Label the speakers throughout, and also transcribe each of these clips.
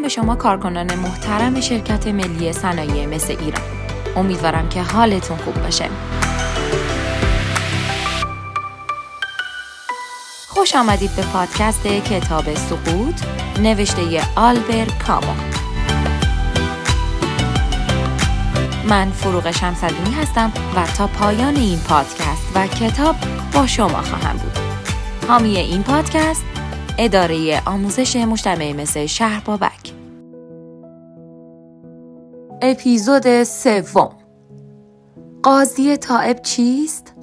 Speaker 1: به شما کارکنان محترم شرکت ملی صنایع مس ایران. امیدوارم که حالتون خوب باشه. خوش آمدید به پادکست کتاب سقوط نوشته آلبر کامو. من فروغ شمس‌الدینی هستم و تا پایان این پادکست و کتاب با شما خواهم بود. حامی این پادکست اداره آموزش مجتمع مس شهر بابک. اپیزود 3. قاضی تائب چیست؟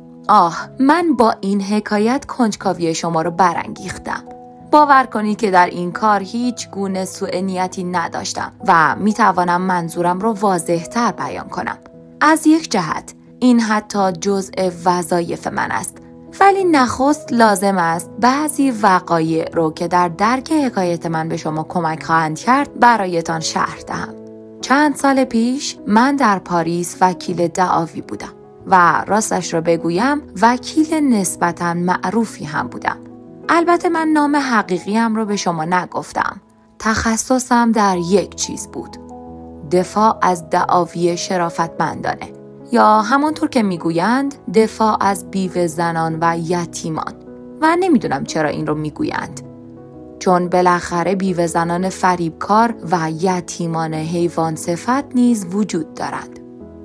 Speaker 1: من با این حکایت کنجکاوی شما رو برانگیختم. باور کنید که در این کار هیچ گونه سوء نیتی نداشتم و میتوانم منظورم رو واضح‌تر بیان کنم. از یک جهت این حتی جزء وظایف من است، ولی نخست لازم است بعضی وقایع رو که در درک حکایت من به شما کمک خواهند کرد برایتان شرح دهم. چند سال پیش من در پاریس وکیل دعاوی بودم و راستش رو بگویم وکیل نسبتاً معروفی هم بودم. البته من نام حقیقیم رو به شما نگفتم. تخصصم در یک چیز بود: دفاع از دعاوی شرافتمندانه، یا همانطور که میگویند دفاع از بیوه زنان و یتیمان. و نمیدونم چرا این رو میگویند، چون بالاخره بیوه زنان فریبکار و یتیمان حیوان صفت نیز وجود دارند.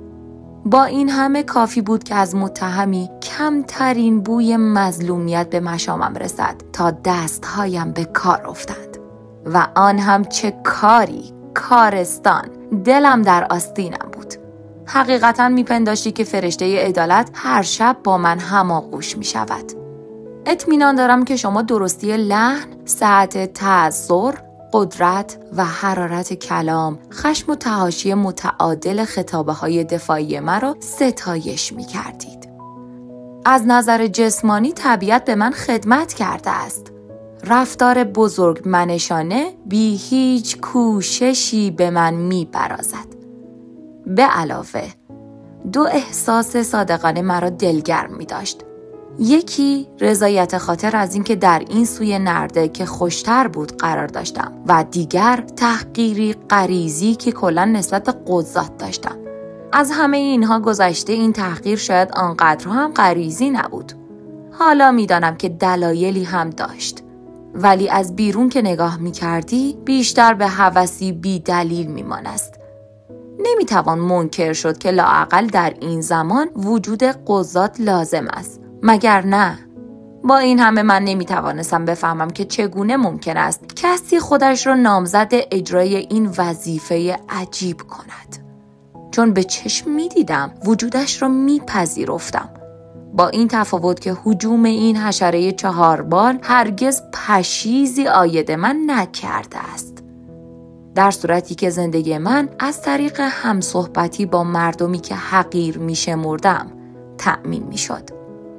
Speaker 1: با این همه کافی بود که از متهمی کمترین بوی مظلومیت به مشامم رسد تا دستهایم به کار افتند. و آن هم چه کاری، کارستان. دلم در آستینم بود. حقیقتاً میپنداشتی که فرشته عدالت هر شب با من هماغوش میشود. اطمینان دارم که شما درستی لحن، سعت تأثر، قدرت و حرارت کلام، خشم و تحاشی متعادل خطابه‌های دفاعی مرا ستایش می‌کردید. از نظر جسمانی طبیعت به من خدمت کرده است. رفتار بزرگ منشانه بی هیچ کوششی به من می‌برازد. به علاوه 2 احساس صادقانه مرا دلگرم می‌داشت. یکی رضایت خاطر از اینکه در این سوی نرده که خوشتر بود قرار داشتم و دیگر تحقیری غریزی که کلاً نسبت به قضات داشتم. از همه اینها گذشته این تحقیر شاید آنقدر هم غریزی نبود. حالا میدانم که دلایلی هم داشت، ولی از بیرون که نگاه می‌کردی بیشتر به هوسی بی دلیل میمانست. نمیتوان منکر شد که لااقل در این زمان وجود قضات لازم است، مگر نه؟ با این همه من نمیتوانستم بفهمم که چگونه ممکن است کسی خودش را نامزد اجرای این وظیفه عجیب کند. چون به چشم میدیدم، وجودش را میپذیرفتم. با این تفاوت که هجوم این حشره 4 بال هرگز پشیزی عاید من نکرده است. در صورتی که زندگی من از طریق همصحبتی با مردمی که حقیر میشمردم تأمین میشد.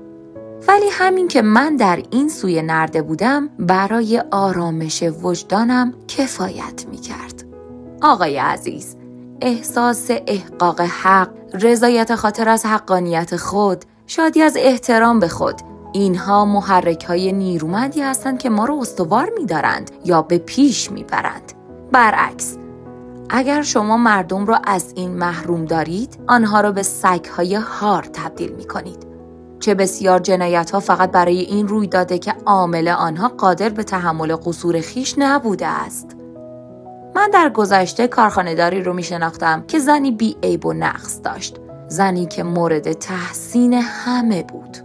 Speaker 1: ولی همین که من در این سوی نرده بودم برای آرامش وجدانم کفایت میکرد. آقای عزیز، احساس احقاق حق، رضایت خاطر از حقانیت خود، شادی از احترام به خود، اینها محرک‌های نیرومندی هستند که ما رو استوار می‌دارند یا به پیش می‌برند. برعکس، اگر شما مردم را از این محروم دارید، آنها را به سگ‌های هار تبدیل می‌کنید. چه بسیار جنایت‌ها فقط برای این روی داده که عامل آنها قادر به تحمل قصور خیش نبوده است. من در گذشته کارخانه‌داری رو می‌شناختم که زنی بی عیب و نقص داشت، زنی که مورد تحسین همه بود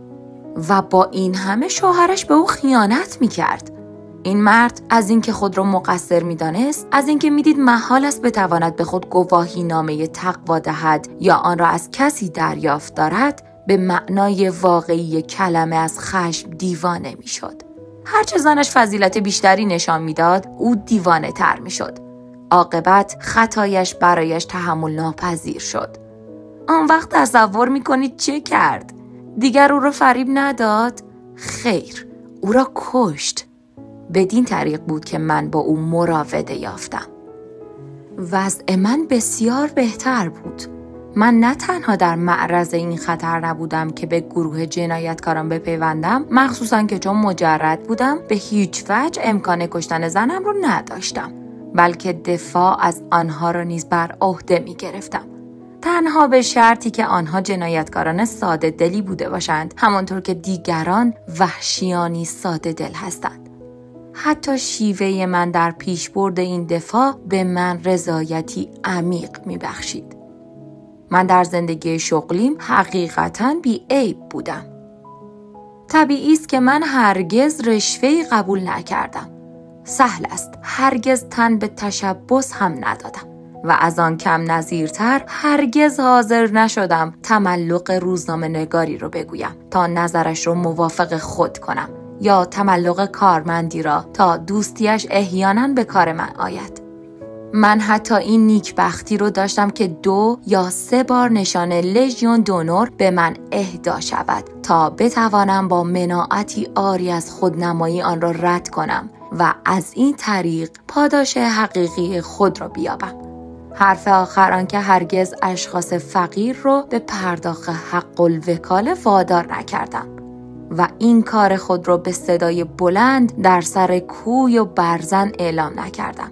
Speaker 1: و با این همه شوهرش به او خیانت می‌کرد. این مرد از اینکه خود را مقصر می‌دانست، از اینکه می‌دید محال است بتواند به خود گواهی نامه تقوا دهد یا آن را از کسی دریافت دارد، به معنای واقعی کلمه از خشم دیوانه می‌شد. هرچه زنش فضیلت بیشتری نشان می‌داد، او دیوانه تر می‌شد. عاقبت خطایش برایش تحمل ناپذیر شد. آن وقت تصور می‌کنید چه کرد؟ دیگر او را فریب نداد؟ خیر، او را کشت. بدین طریق بود که من با او مراوده یافتم. وضع من بسیار بهتر بود. من نه تنها در معرض این خطر نبودم که به گروه جنایتکاران بپیوندم، مخصوصا که چون مجرد بودم به هیچ وجه امکان کشتن زنم رو نداشتم، بلکه دفاع از آنها را نیز بر عهده می گرفتم. تنها به شرطی که آنها جنایتکاران ساده دلی بوده باشند، همانطور که دیگران وحشیانی ساده دل هستند. حتی شیوه من در پیشبرد این دفاع به من رضایتی عمیق می بخشید. من در زندگی شغلیم حقیقتاً بی‌عیب بودم. طبیعی است که من هرگز رشوه‌ای قبول نکردم. سهل است، هرگز تن به تشبث هم ندادم و از آن کم نظیرتر هرگز حاضر نشدم تملق روزنامه نگاری رو بگویم تا نظرش رو موافق خود کنم یا تملق کارمندی را تا دوستیش احیانا به کار من آید. من حتی این نیکبختی رو داشتم که 2 یا 3 بار نشان لژیون دونور به من اهدا شود تا بتوانم با مناعتی عاری از خودنمایی آن را رد کنم و از این طریق پاداش حقیقی خود را بیابم. حرف آخر آن که هرگز اشخاص فقیر رو به پرداخت حق الوکاله وادار نکردم و این کار خود را به صدای بلند در سر کوی و برزن اعلام نکردم.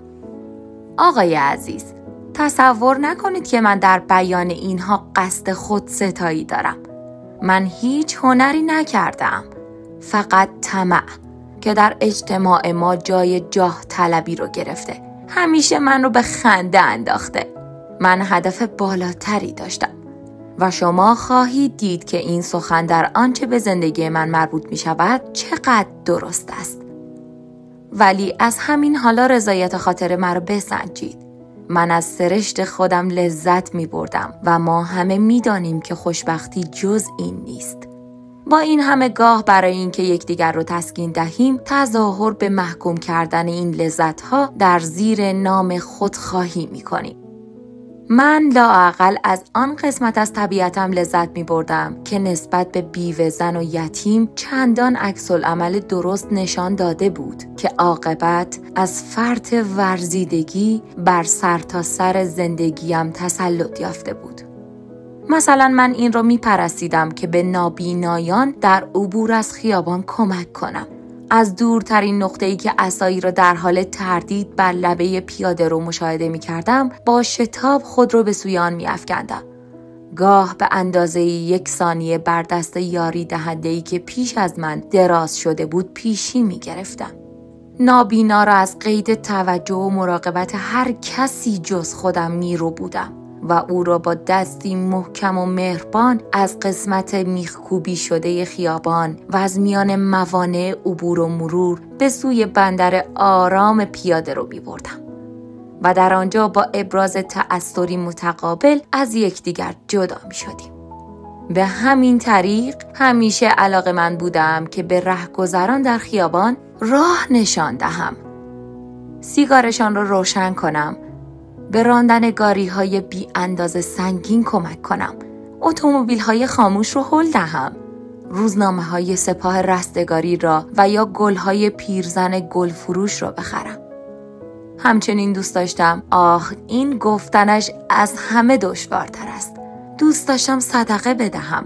Speaker 1: آقای عزیز، تصور نکنید که من در بیان اینها قصد خودستایی دارم. من هیچ هنری نکردم، فقط طمع که در اجتماع ما جای جاه طلبی رو گرفته. همیشه من رو به خنده انداخته. من هدف بالاتری داشتم و شما خواهید دید که این سخن در آنچه به زندگی من مربوط می شود چقدر درست است. ولی از همین حالا رضایت خاطر مرا بسنجید. من از سرشت خودم لذت می بردم و ما همه می دانیم که خوشبختی جز این نیست. با این همه گاه برای اینکه یکدیگر رو تسکین دهیم تظاهر به محکوم کردن این لذت‌ها در زیر نام خودخواهی می‌کنیم. من لااقل از آن قسمت از طبیعتم لذت می‌بردم که نسبت به بیوه زن و یتیم چندان عکس‌العمل درست نشان داده بود که عاقبت از فرط ورزیدگی بر سرتاسر زندگیم تسلط یافته بود. مثلا من این را میپرستیدم که به نابینایان در عبور از خیابان کمک کنم. از دورترین نقطه‌ای که عصایی را در حال تردید بر لبه پیاده رو مشاهده می‌کردم، با شتاب خود را به سوی آن می‌افکندم. گاه به اندازه 1 ثانیه بر دست یاری دهنده‌ای که پیش از من دراز شده بود پیشی می‌گرفتم. نابینا را از قید توجه و مراقبت هر کسی جز خودم میرو بودم و او را با دستی محکم و مهربان از قسمت میخکوبی شده خیابان و از میان موانع عبور و مرور به سوی بندر آرام پیاده رو می‌بردم و در آنجا با ابراز تأثری متقابل از یکدیگر جدا می‌شدیم. به همین طریق همیشه علاقه‌مند بودم که به رهگذران در خیابان راه نشان دهم، سیگارشان را روشن کنم، به راندن گاری‌های بی اندازه سنگین کمک کنم، اتومبیل‌های خاموش رو هل دهم، روزنامه‌های سپاه رستگاری را و یا گل‌های پیرزن گلفروش را بخرم. همچنین دوست داشتم، این گفتنش از همه دشوارتر است، دوست داشتم صدقه بدهم.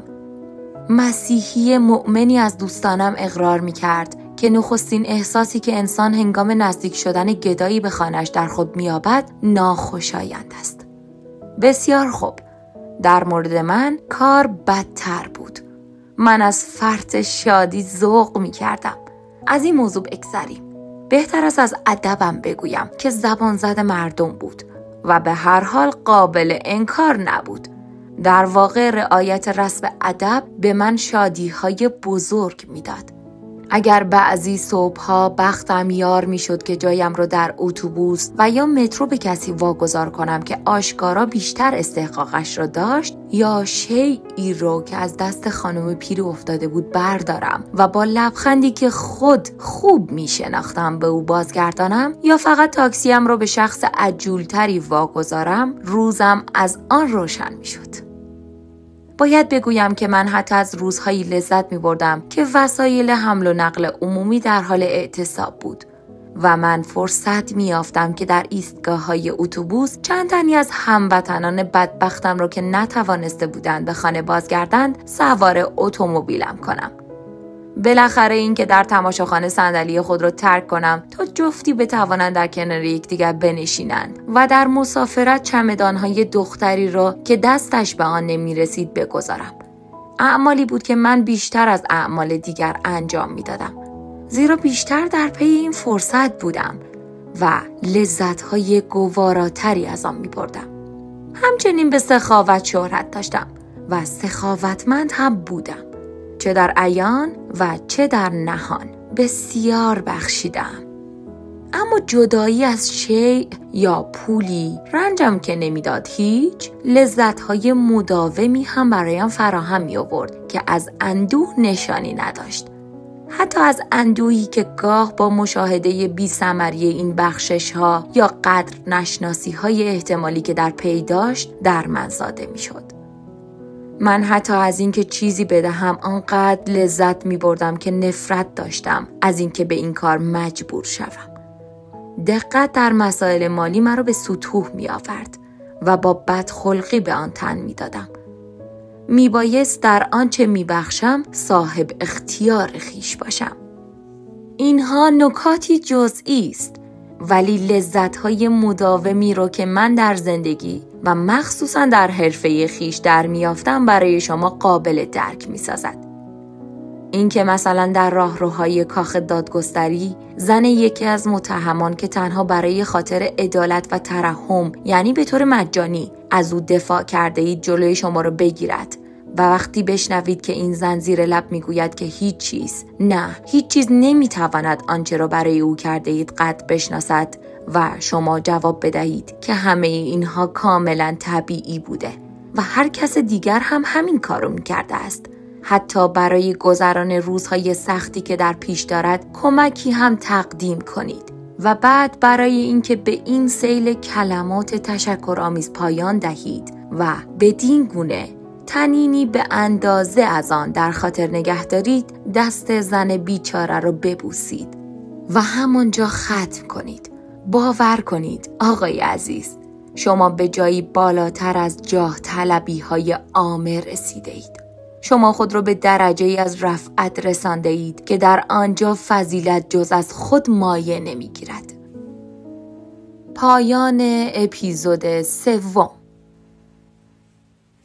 Speaker 1: مسیحی مؤمنی از دوستانم اقرار می‌کرد که نخستین احساسی که انسان هنگام نزدیک شدن گدایی به خانه‌اش در خود می‌یابد ناخوشایند است. بسیار خوب، در مورد من کار بدتر بود. من از فرط شادی ذوق می‌کردم. از این موضوع بگذریم. بهتر است از ادبم بگویم که زبان زد مردم بود و به هر حال قابل انکار نبود. در واقع رعایت رسم ادب به من شادی‌های بزرگ می‌داد. اگر بعضی صبح‌ها بختم یار می‌شد که جایم رو در اتوبوس و یا مترو به کسی واگذار کنم که آشکارا بیشتر استحقاقش را داشت، یا شیئی رو که از دست خانم پیر افتاده بود بردارم و با لبخندی که خود خوب می‌شناختم به او بازگردانم، یا فقط تاکسیم رو به شخص عجولتری واگذارم، روزم از آن روشن می‌شد. باید بگویم که من حتی از روزهایی لذت می بردم که وسایل حمل و نقل عمومی در حال اعتصاب بود و من فرصت می یافتم که در ایستگاه‌های اتوبوس چند تنی از هموطنان بدبختم را که نتوانسته بودند به خانه بازگردند سوار اتومبیلم کنم. بالاخره این که در تماشاخانه صندلی خود را ترک کنم تا جفتی بتوانند در کنار یکدیگر بنشینند و در مسافرت چمدانهای دختری را که دستش به آن نمی‌رسید بگذارم. اعمالی بود که من بیشتر از اعمال دیگر انجام می‌دادم، زیرا بیشتر در پی این فرصت بودم و لذت‌های گواراتری از آن می‌بردم. همچنین به سخاوت شهرت داشتم و سخاوتمند هم بودم، چه در عیان و چه در نهان. بسیار بخشیدم. اما جدایی از شیء یا پولی رنجم که نمیداد هیچ، لذت‌های مداومی هم برایم فراهم می آورد که از اندوه نشانی نداشت. حتی از اندوهی که گاه با مشاهده بی‌ثمری این بخشش‌ها یا قدر نشناسی‌های احتمالی که در پی داشت در من زاده می‌شد. من حتی از اینکه چیزی بدهم آنقدر لذت می‌بردم که نفرت داشتم از اینکه به این کار مجبور شوم. دقت در مسائل مالی مرا به ستوه می‌آورد و با بدخلقی به آن تن می‌دادم. میبایست در آنچه میبخشم صاحب اختیار خویش باشم. اینها نکاتی جزئی است، ولی لذت‌های مداومی رو که من در زندگی و مخصوصاً در حرفه خویش در میافتم برای شما قابل درک میسازد. این که مثلا در راهروهای کاخ دادگستری زن یکی از متهمان که تنها برای خاطر عدالت و ترحم، یعنی به طور مجانی، از او دفاع کرده اید جلوی شما رو بگیرد و وقتی بشنوید که این زن زیر لب میگوید که هیچ چیز نمیتواند آنچه را برای او کرده اید قدر بشناسد و شما جواب بدهید که همه اینها کاملا طبیعی بوده و هر کس دیگر هم همین کارو میکرده است. حتی برای گذران روزهای سختی که در پیش دارد کمکی هم تقدیم کنید و بعد برای اینکه به این سیل کلمات تشکرآمیز پایان دهید و بدین گونه تنینی به اندازه از آن در خاطر نگه دارید، دست زن بیچاره رو ببوسید و همانجا ختم کنید. باور کنید آقای عزیز، شما به جایی بالاتر از جاه طلبی های عامه رسیده اید. شما خود رو به درجه‌ای از رفعت رسانده اید که در آنجا فضیلت جز از خود مایه نمیگیرد. پایان اپیزود 3.